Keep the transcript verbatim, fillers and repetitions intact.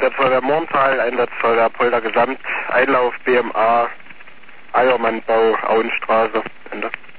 Einsatzfeuerwehr Morntal, Einsatzfeuerwehr Polder Gesamt, Einlauf B M A, Eiermannbau, Auenstraße, Ende.